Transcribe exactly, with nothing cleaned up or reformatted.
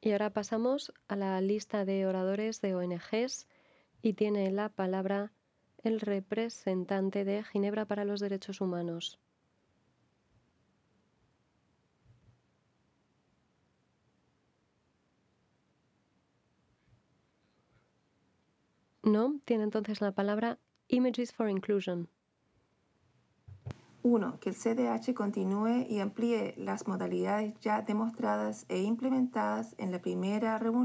Y ahora pasamos a la lista de oradores de O N Ges y tiene la palabra el representante de Ginebra para los Derechos Humanos. No, tiene entonces la palabra Images for Inclusion. uno. Que el C D H continúe y amplíe las modalidades ya demostradas e implementadas en la primera reunión